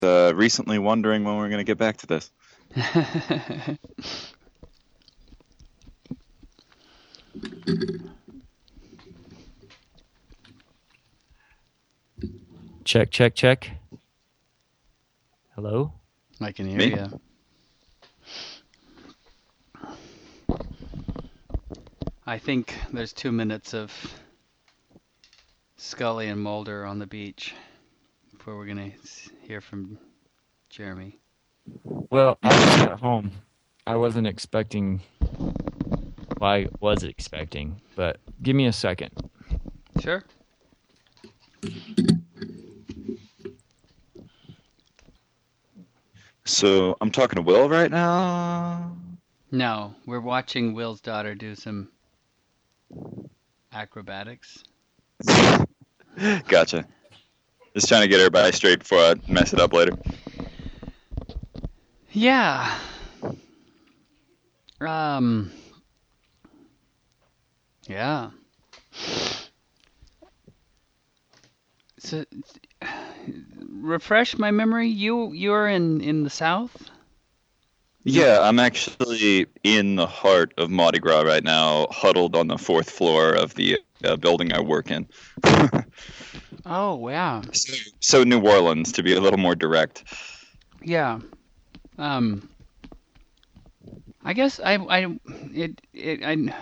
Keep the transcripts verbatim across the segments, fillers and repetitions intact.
uh, recently wondering when we're going to get back to this. Check, check, check. Hello? I can hear Me? you. I think there's two minutes of Scully and Mulder on the beach before we're going to hear from Jeremy. Well, I was at home. I wasn't expecting. Well, I was expecting, but give me a second. Sure. So I'm talking to Will right now. No, we're watching Will's daughter do some acrobatics. Gotcha. Just trying to get everybody straight before I mess it up later. Yeah. Um. Yeah. So, refresh my memory. You you're in in the south. Yeah, I'm actually in the heart of Mardi Gras right now, huddled on the fourth floor of the uh, building I work in. Oh wow. So, so New Orleans, to be a little more direct. Yeah. Um. I guess I I it it I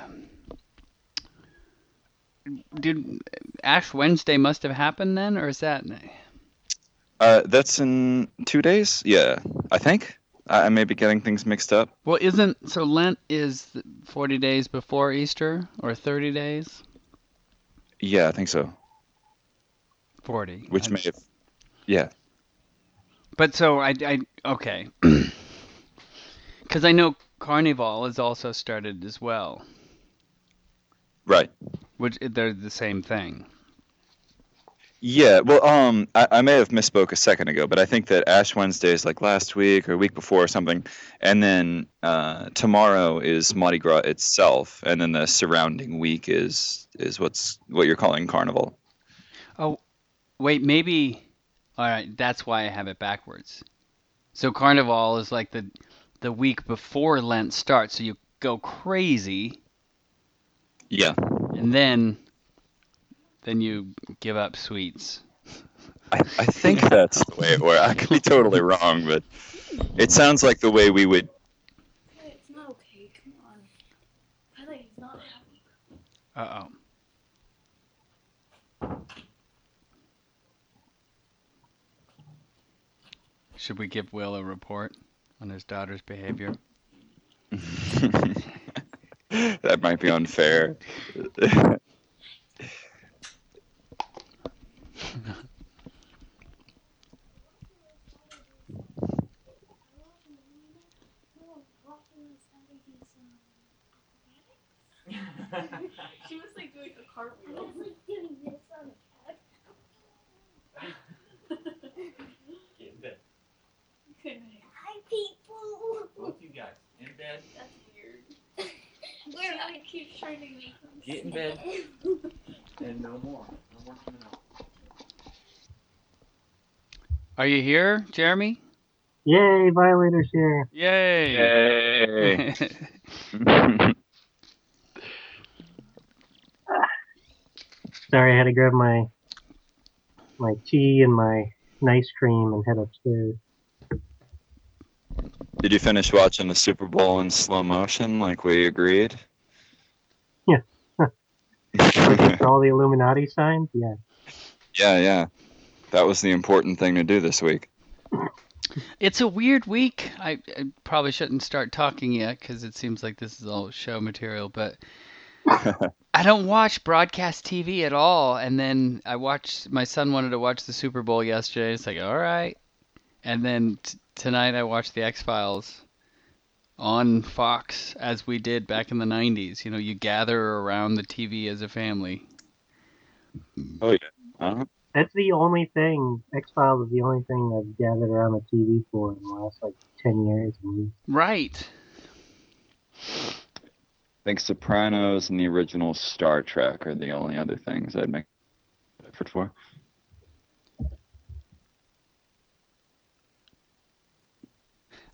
did Ash Wednesday must have happened then, or is that? Uh, that's in two days? Yeah, I think. I I may be getting things mixed up. Well, isn't so Lent is forty days before Easter or thirty days? Yeah, I think so. forty. Which I- may have, yeah. But so I I okay. Cuz I know Carnival is also started as well, Right. which they're the same thing. Yeah, well, um, I, I may have misspoke a second ago, but I think that Ash Wednesday is like last week or week before or something, and then uh, tomorrow is Mardi Gras itself, and then the surrounding week is is what's what you're calling Carnival. Oh, wait, maybe all right, that's why I have it backwards. So Carnival is like the the week before Lent starts, so you go crazy Yeah, and then then you give up sweets. I, I think that's the way it works. I could be totally wrong, but it sounds like the way we would. It's not okay. Come on. I think he's not happy. Uh oh. Should we give Will a report on his daughter's behavior? That might be unfair. She was like doing a cartwheel. I was like doing this on a cat. Get in bed. Hi, people. Both you guys, in bed. That's weird. Where I keep trying to make them Get in bed. And no more. No more coming out. Are you here, Jeremy? Yay, Violators here. Yay! Yay! Sorry, I had to grab my my tea and my nice cream and head upstairs. Did you finish watching the Super Bowl in slow motion like we agreed? Yeah. For all the Illuminati signs? Yeah. Yeah, yeah. That was the important thing to do this week. It's a weird week. I, I probably shouldn't start talking yet because it seems like this is all show material, but I don't watch broadcast T V at all. And then I watched, my son wanted to watch the Super Bowl yesterday. It's like, all right. And then t- tonight I watched the X-Files on Fox as we did back in the nineties. You know, you gather around the T V as a family. Oh, yeah. Uh-huh. That's the only thing, X-Files is the only thing I've gathered around the T V for in the last, like, ten years at least. Right. I think Sopranos and the original Star Trek are the only other things I'd make effort for.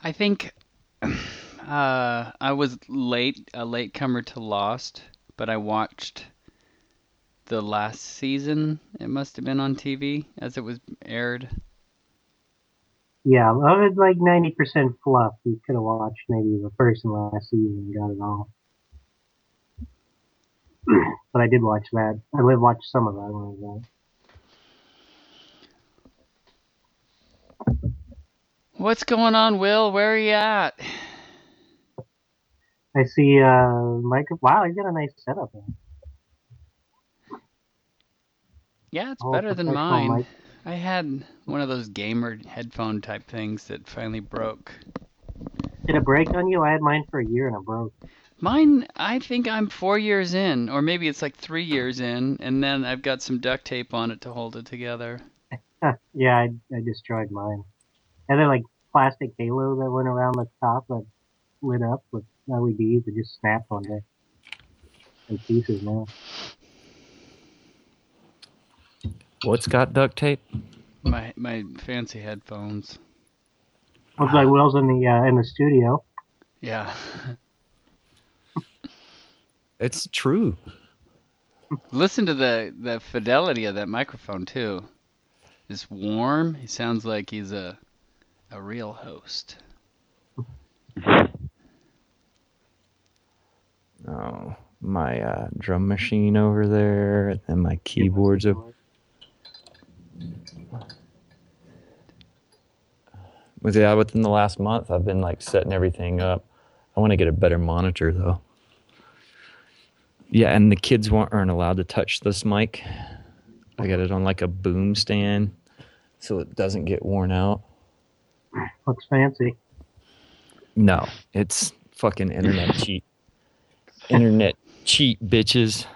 I think uh, I was late, a latecomer to Lost, but I watched the last season. It must have been on T V as it was aired. Yeah, I was like ninety percent fluff. You could have watched maybe the first and last season and got it all. But I did watch that. I did watch some of that when I was there. What's going on, Will? Where are you at? I see, uh, Mike. Wow, he's got a nice setup there. Yeah, it's All better than professional mine. mic. I had one of those gamer headphone type things that finally broke. Did it break on you? I had mine for a year and it broke. Mine, I think I'm four years in, or maybe it's like three years in, and then I've got some duct tape on it to hold it together. Yeah, I, I destroyed mine. And then like plastic halo that went around the top that lit up with L E Ds. It just snapped one day. In pieces now. What's got duct tape? My my fancy headphones. Looks like Will's in the uh, in the studio. Yeah. It's true. Listen to the the fidelity of that microphone too. It's warm. He sounds like he's a a real host. Oh, my uh, drum machine over there, and my keyboards over. Was yeah, within the last month, I've been like setting everything up. I want to get a better monitor though. Yeah, and the kids weren't aren't allowed to touch this mic. I got it on like a boom stand, so it doesn't get worn out. Looks fancy. No, it's fucking internet cheat. Internet cheat, bitches.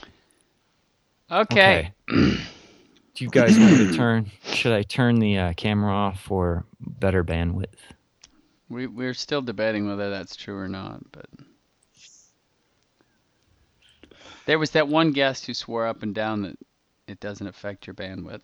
Okay. Okay. Do you guys want to turn? Should I turn the uh, camera off for better bandwidth? We we're still debating whether that's true or not, but there was that one guest who swore up and down that it doesn't affect your bandwidth.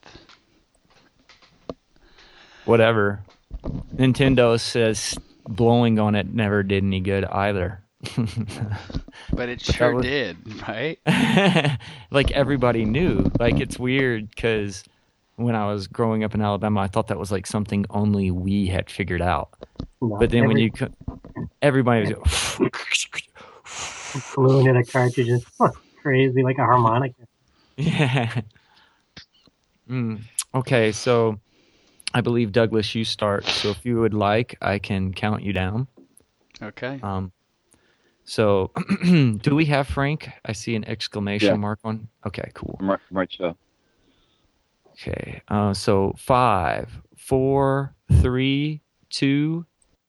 Whatever. Nintendo says blowing on it never did any good either. But it But sure that was- did, right? Like everybody knew. Like it's weird because when I was growing up in Alabama, I thought that was like something only we had figured out. No, But then when every- you, co- everybody was blew into the cartridges. Crazy, like a harmonica. yeah. Mm. Okay, so I believe Douglas, you start. So if you would like, I can count you down. Okay. Um. So, do we have Frank? I see an exclamation Yeah. mark on. Okay, cool. I'm right, I'm right, show. Okay. Uh, so five, four, three, two.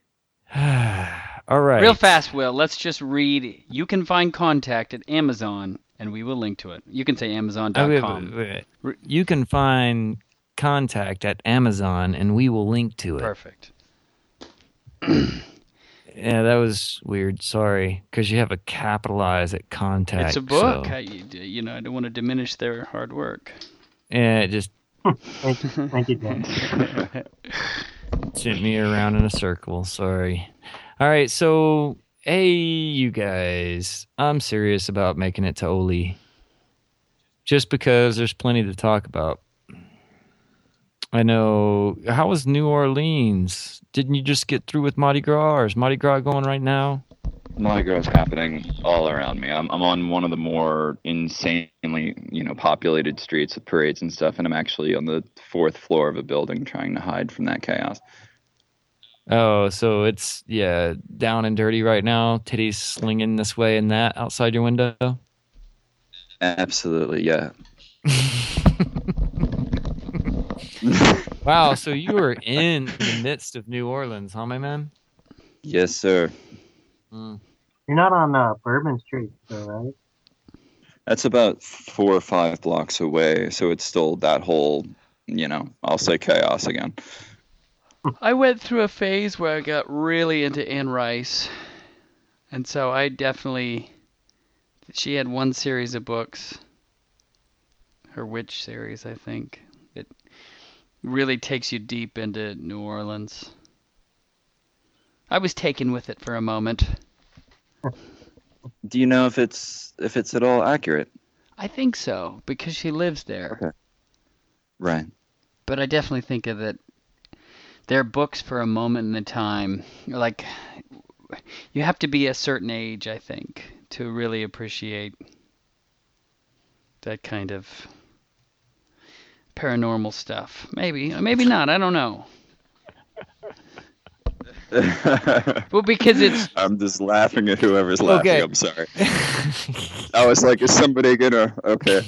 All right. Real fast, Will. Let's just read. You can find contact at Amazon, and we will link to it. You can say amazon Uh, dot wait, com. wait, wait. You can find contact at Amazon, and we will link to it. Perfect. Yeah, that was weird. Sorry, because you have a capitalize at contact. It's a book. So, I, you, you know, I don't want to diminish their hard work. yeah, it just Thank you, thank you, Dan. sent me around in a circle. Sorry. All right, so hey, you guys, I'm serious about making it to Oli. Just because there's plenty to talk about. I know. How was New Orleans? Didn't you just get through with Mardi Gras, or is Mardi Gras going right now? Mardi Gras is happening all around me. I'm I'm on one of the more insanely, you know, populated streets with parades and stuff, and I'm actually on the fourth floor of a building trying to hide from that chaos. Oh, so it's, yeah, down and dirty right now. Titties slinging this way and that outside your window. Absolutely, yeah. Wow, so you were in the midst of New Orleans, huh, my man? Yes, sir. Mm. You're not on uh, Bourbon Street, though, right? That's about four or five blocks away, so it's still that whole, you know, I'll say chaos again. I went through a phase where I got really into Anne Rice. And so I definitely... She had one series of books. Her Witch series, I think. It really takes you deep into New Orleans. I was taken with it for a moment. Do you know if it's if it's at all accurate? I think so, because she lives there. Okay. Right. But I definitely think of that. They're books for a moment in time. Like, you have to be a certain age, I think, to really appreciate that kind of paranormal stuff. Maybe, maybe not. I don't know. Well, because it's. I'm just laughing at whoever's laughing. Okay. I'm sorry. I was like, is somebody gonna? Okay.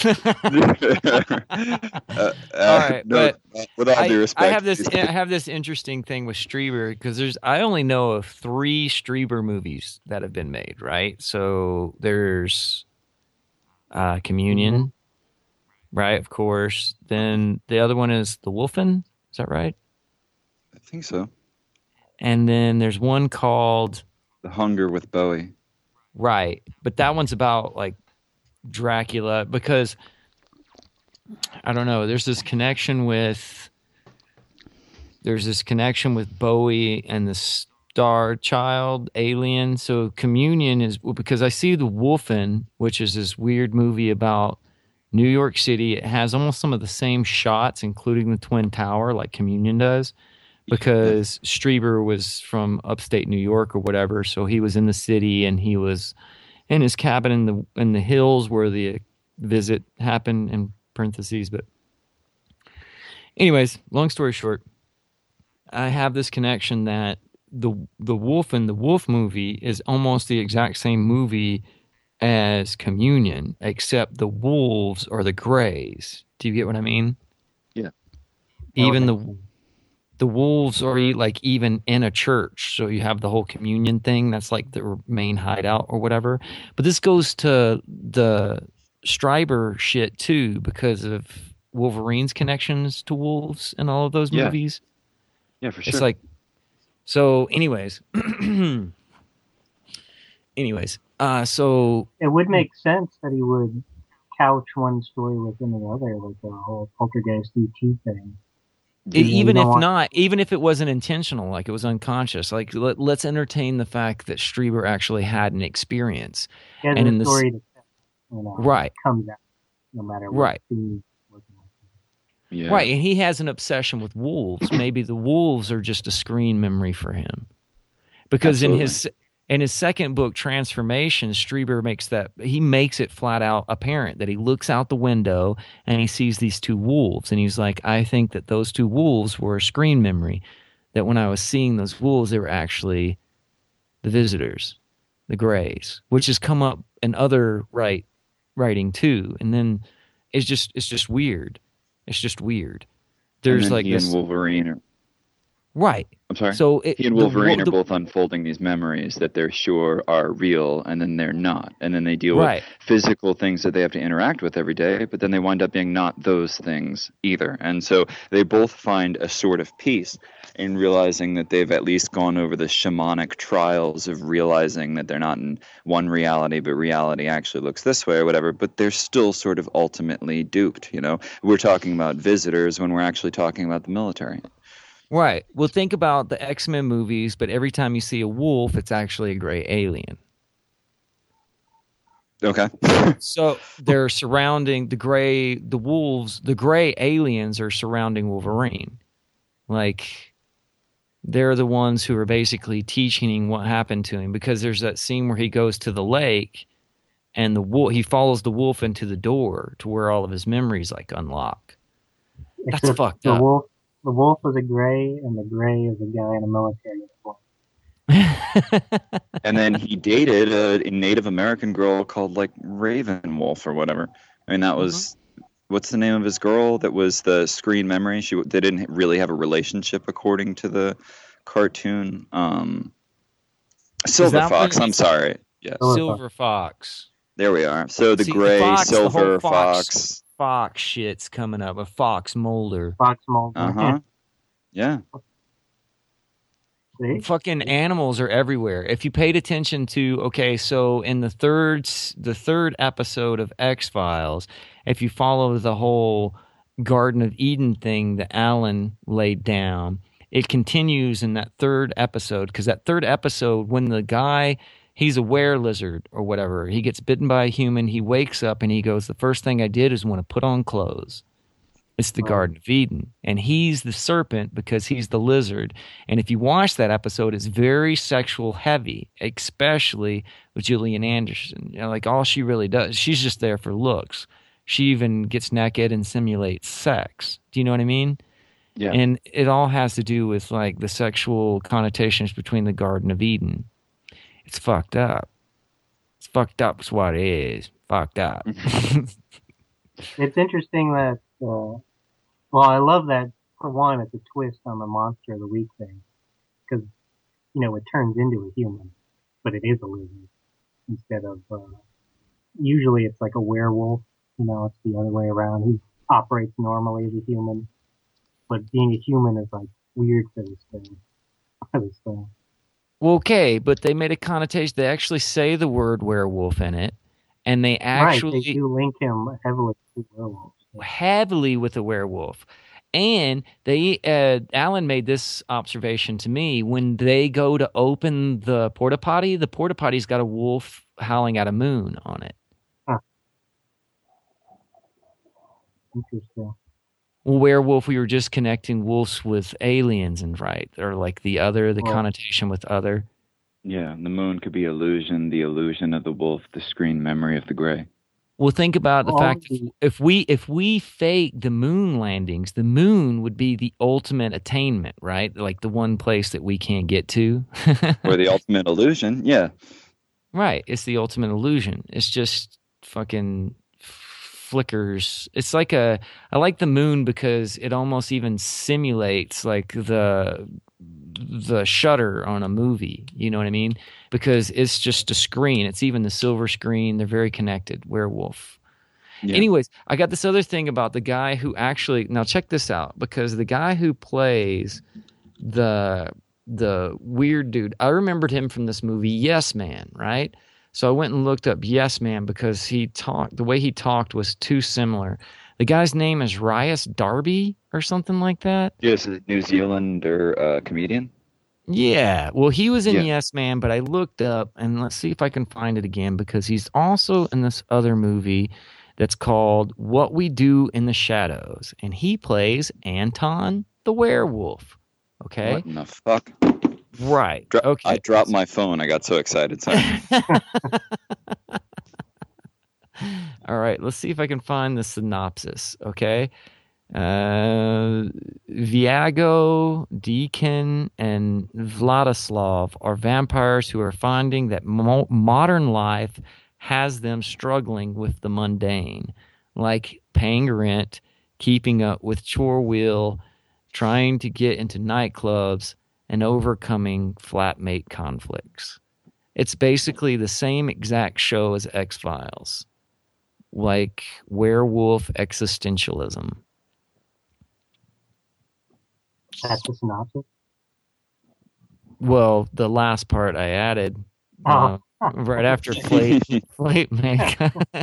uh, uh, All right, no, but with all due I, respect, I have this I have this interesting thing with Strieber because there's I only know of three Strieber movies that have been made, right? So there's uh, Communion, Mm-hmm. right? Of course. Then the other one is The Wolfen. Is that right? I think so. And then there's one called The Hunger with Bowie. Right, but that one's about like Dracula because I don't know. There's this connection with there's this connection with Bowie and the Star Child alien. So Communion is because I see The Wolfen, which is this weird movie about New York City. It has almost some of the same shots, including the Twin Tower, like Communion does. Because Strieber was from upstate New York or whatever, so he was in the city and he was in his cabin in the in the hills where the visit happened in parentheses. But anyways, long story short, I have this connection that the the Wolf and the Wolf movie is almost the exact same movie as Communion, except the wolves are the Greys. Do you get what I mean? Yeah. Even Okay. the The wolves are e- like even in a church. So you have the whole communion thing. That's like the main hideout or whatever. But this goes to the Stryber shit too because of Wolverine's connections to wolves in all of those Yeah. movies. Yeah, for sure. It's like, so anyways, anyways, uh, so It would make sense that he would couch one story within another, like the whole poltergeist E T thing. E- Yeah, you even don't if want- not, even if it wasn't intentional, like it was unconscious, like let, let's entertain the fact that Strieber actually had an experience. Yeah, and the in the s- story that you know, Right. comes out no matter what Right. scene he's looking at. yeah. Right, and he has an obsession with wolves. Maybe the wolves are just a screen memory for him. Because in his in his second book, Transformation, Strieber makes that he makes it flat out apparent that he looks out the window and he sees these two wolves, and he's like, I think that those two wolves were a screen memory. That when I was seeing those wolves, they were actually the visitors, the Greys, which has come up in other right writing too. And then it's just it's just weird. It's just weird. There's and then like he this and Wolverine are, right. I'm sorry. So it, he and the- Wolverine the- are both unfolding these memories that they're sure are real, and then they're not. And then they deal Right. with physical things that they have to interact with every day, but then they wind up being not those things either. And so they both find a sort of peace in realizing that they've at least gone over the shamanic trials of realizing that they're not in one reality, but reality actually looks this way or whatever, but they're still sort of ultimately duped, you know? We're talking about visitors when we're actually talking about the military. Right. Well, think about the X-Men movies, but every time you see a wolf, it's actually a gray alien. Okay. So they're surrounding the gray, the wolves, the gray aliens are surrounding Wolverine. Like, they're the ones who are basically teaching him what happened to him, because there's that scene where he goes to the lake and the wolf, he follows the wolf into the door to where all of his memories like unlock. That's Except fucked the up. wolf. The wolf is a gray, and the gray is a guy in a military uniform. And then he dated a, a Native American girl called like Raven Wolf or whatever. I mean, that was what's the name of his girl? That was the screen memory. She they didn't really have a relationship according to the cartoon. Um, Silver that Fox. when- I'm sorry. Yes, Silver Silver Fox. there we are. So the See, gray Fox, the whole Silver Fox. Fox. Fox shit's coming up. A Fox Mulder. Fox Mulder. Uh huh. Yeah. See? Fucking animals are everywhere. If you paid attention to, okay, so in the third the third episode of X-Files, if you follow the whole Garden of Eden thing that Alan laid down, it continues in that third episode, because that third episode, when the guy, he's a were lizard or whatever, he gets bitten by a human, he wakes up and he goes, the first thing I did is want to put on clothes. It's the Right. Garden of Eden. And he's the serpent because he's the lizard. And if you watch that episode, it's very sexual heavy, especially with Gillian Anderson. You know, like all she really does, she's just there for looks. She even gets naked and simulates sex. Do you know what I mean? Yeah. And it all has to do with like the sexual connotations between the Garden of Eden. It's fucked up. It's fucked up is what it is. Fucked up. It's interesting that, uh, well, I love that, for one, it's a twist on the Monster of the Week thing. Because, you know, it turns into a human, but it is a lizard. Instead of, uh, usually it's like a werewolf, you know, it's the other way around. He operates normally as a human, but being a human is like weird for this thing. For this thing. Well, okay, but they made a connotation. They actually say the word werewolf in it, and they actually Right, they do link him heavily to werewolves. heavily with a werewolf. And they, uh, Alan made this observation to me. When they go to open the porta potty, the porta potty's got a wolf howling at a moon on it. Interesting. Well, werewolf, we were just connecting wolves with aliens, and right, or like the other, the Well- connotation with other. Yeah, the moon could be illusion, the illusion of the wolf, the screen memory of the gray. Well, think about the Well, fact that if we if we fake the moon landings, the moon would be the ultimate attainment, right? Like the one place that we can't get to. Or the ultimate illusion, yeah. Right. It's the ultimate illusion. It's just fucking flickers. It's like a I like the moon because it almost even simulates like the the shutter on a movie. You know what I mean? Because it's just a screen. It's even the silver screen. They're very connected. Werewolf. Yeah. Anyways, I got this other thing about the guy who actually now check this out, because the guy who plays the the weird dude, I remembered him from this movie Yes Man, right? So I went and looked up Yes Man because he talked the way he talked was too similar. The guy's name is Rias Darby or something like that. Yes, a New Zealander uh, comedian. Yeah, well, he was in Yeah. Yes Man, but I looked up, and let's see if I can find it again, because he's also in this other movie that's called What We Do in the Shadows, and he plays Anton the werewolf. Okay, What in the fuck? right. Dro- okay, I dropped my phone. I got so excited. Sorry. All right, let's see if I can find the synopsis. Okay. Uh, Viago, Deacon, and Vladislav are vampires who are finding that mo- modern life has them struggling with the mundane, like paying rent, keeping up with chore wheel, trying to get into nightclubs, and overcoming flatmate conflicts. It's basically the same exact show as X-Files, like werewolf existentialism. That's the synopsis. Well, the last part I added Oh. uh, right after plate plate make.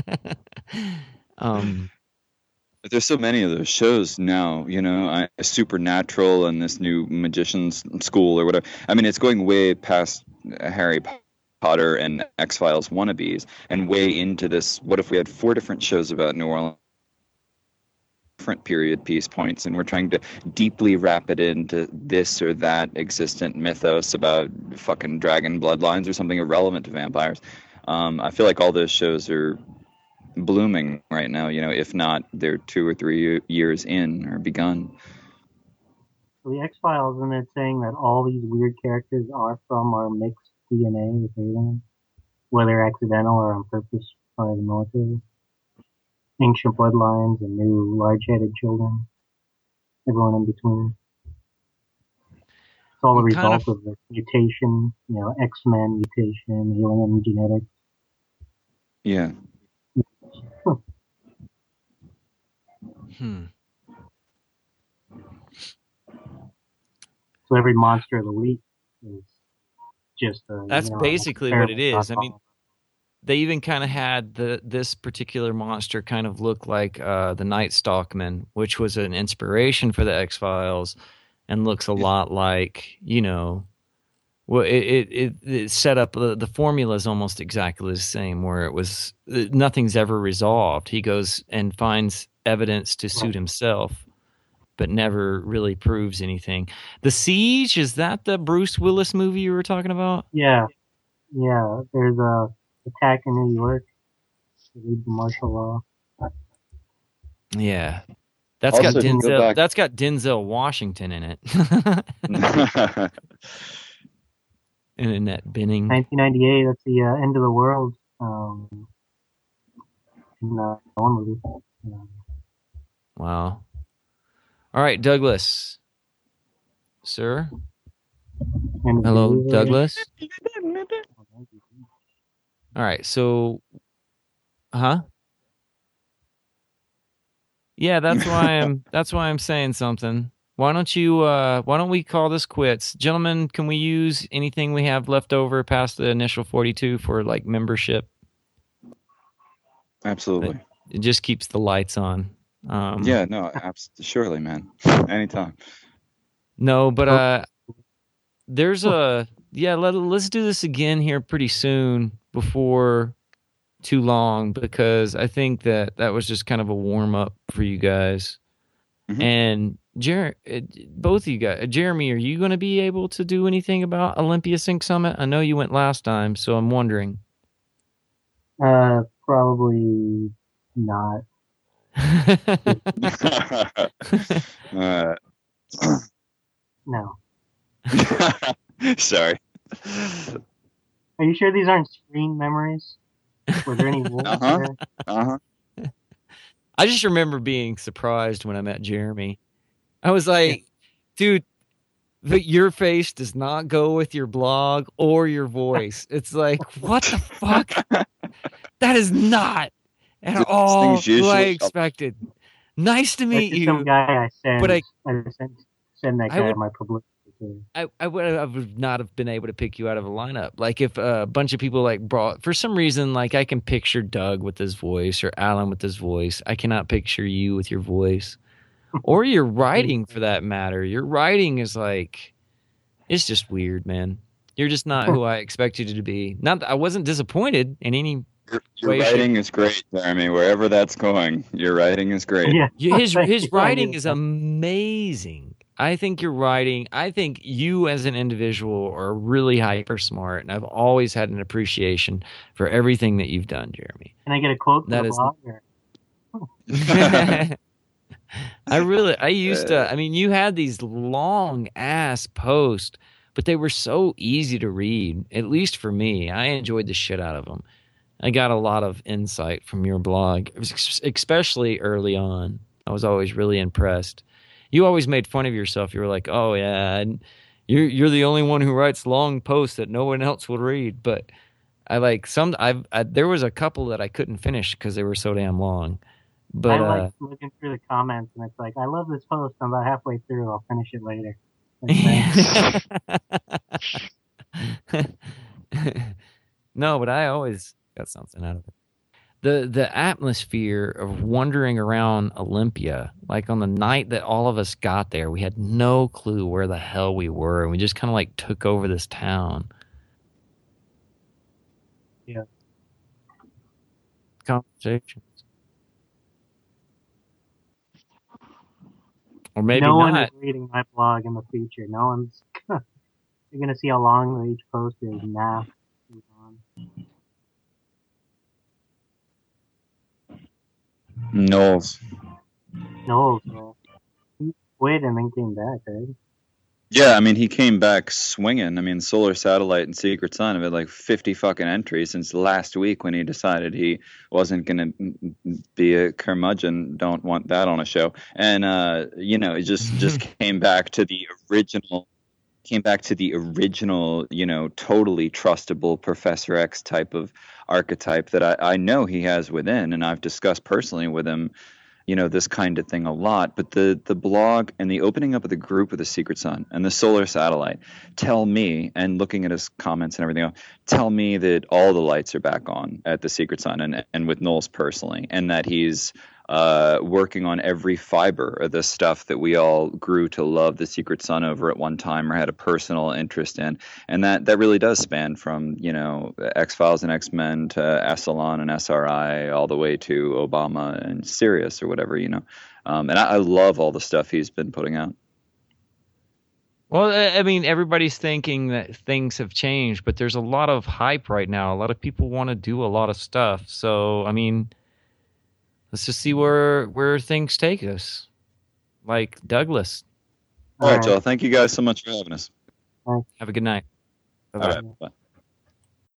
um, But there's so many of those shows now, you know, I, Supernatural and this new Magician's School or whatever. I mean, it's going way past Harry Potter and X-Files wannabes and way into this. What if we had four different shows about New Orleans, different period piece points, and we're trying to deeply wrap it into this or that existent mythos about fucking dragon bloodlines or something irrelevant to vampires. Um, I feel like all those shows are blooming right now, you know, if not they're two or three years in or begun. The X-Files, and it's saying that all these weird characters are from our mixed D N A with aliens, whether accidental or on purpose by the military. Ancient bloodlines and new large-headed children. Everyone in between. It's all the I'm kind result of the mutation, you know, X-Men mutation, alien genetics. Yeah. hmm. So every monster of the week is just a, That's you know, basically what it terrible is. I mean, they even kind of had the this particular monster kind of look like uh, the Night Stalkman, which was an inspiration for the X-Files. and looks a lot like, you know, well, it it, it, it set up the, the formula is almost exactly the same, where it was nothing's ever resolved. He goes and finds evidence to suit himself, but never really proves anything. The Siege, is that the Bruce Willis movie you were talking about? Yeah, yeah. There's a attack in New York. They lead the martial law. Yeah, that's Also, got to go Denzel. back- That's got Denzel Washington in it. And Annette Bening. nineteen ninety-eight. That's the uh, end of the world. Um, in uh, one movie. Um, Wow. All right, Douglas. Sir? and Hello, the- Douglas? All right, so, huh? Yeah, that's why I'm. That's why I'm saying something. Why don't you? Uh, why don't we call this quits, gentlemen? Can we use anything we have left over past the initial forty-two for like membership? Absolutely. It just keeps the lights on. Um, Yeah, no, abs- surely, man. Anytime. No, but uh, there's a yeah. Let let's do this again here pretty soon before too long, because I think that that was just kind of a warm up for you guys. Mhm. And Jer- uh, both of you guys, Jeremy, are you going to be able to do anything about Olympia Sync Summit? I know you went last time, so I'm wondering. Uh, probably not. uh, No. sorry. Are you sure these aren't screen memories? Were there any wolves Uh-huh. there? Uh-huh. I just remember being surprised when I met Jeremy. I was like, dude, but your face does not go with your blog or your voice. It's like, what the fuck? That is not at Dude, these all things who I usually- expected. Nice to That's meet just some you. guy I send. but I- I send, send that I guy would- my publicity to. I, I would I would not have been able to pick you out of a lineup. Like if a bunch of people like brought, for some reason, like I can picture Doug with his voice or Alan with his voice. I cannot picture you with your voice or your writing for that matter. Your writing is like, it's just weird, man. You're just not who I expected you to be. Not that I wasn't disappointed in any. Your, your Wait, writing is great, Jeremy. Wherever that's going, your writing is great. Yeah. His Thank his you. writing is amazing. I think your writing, I think you as an individual are really hyper smart, and I've always had an appreciation for everything that you've done, Jeremy. Can I get a quote from That the is- blog? Or? I really, I used to, I mean, you had these long ass posts, but they were so easy to read, at least for me. I enjoyed the shit out of them. I got a lot of insight from your blog, It was ex- especially early on. I was always really impressed. You always made fun of yourself. You were like, "Oh yeah, and you're you're the only one who writes long posts that no one else would read." But I like some. I've I, there was a couple that I couldn't finish because they were so damn long. But I uh, like looking through the comments, and it's like, I love this post. I'm about halfway through. I'll finish it later. Like, thanks. No, but I always got something out of it. The the atmosphere of wandering around Olympia, like on the night that all of us got there, we had no clue where the hell we were, and we just kind of like took over this town. Yeah. Conversations. Or maybe no one not. is reading my blog in the future. No one's. You're gonna see how long each post is now. Move on. Knowles. No, so he quit and then came back, right? Yeah, I mean, he came back swinging. I mean, Solar Satellite and Secret Sun have had like fifty fucking entries since last week when he decided he wasn't going to be a curmudgeon. Don't want that on a show. And, uh, you know, he just, just came back to the original, came back to the original, you know, totally trustable Professor X type of archetype that I, I know he has within. And I've discussed personally with him, you know, this kind of thing a lot. But the the blog and the opening up of the group with the Secret Sun and the Solar Satellite tell me, and looking at his comments and everything else, tell me that all the lights are back on at the Secret Sun and and with Knowles personally, and that he's uh, working on every fiber of the stuff that we all grew to love the Secret Sun over at one time or had a personal interest in. And that, that really does span from, you know, X-Files and X-Men to Asylon and S R I all the way to Obama and Sirius or whatever, you know. Um, and I, I love all the stuff he's been putting out. Well, I mean, everybody's thinking that things have changed, but there's a lot of hype right now. A lot of people want to do a lot of stuff. So, I mean, let's just see where where things take us. Like Douglas. All right, y'all. Thank you guys so much for having us. Have a good night. Bye-bye. Bye.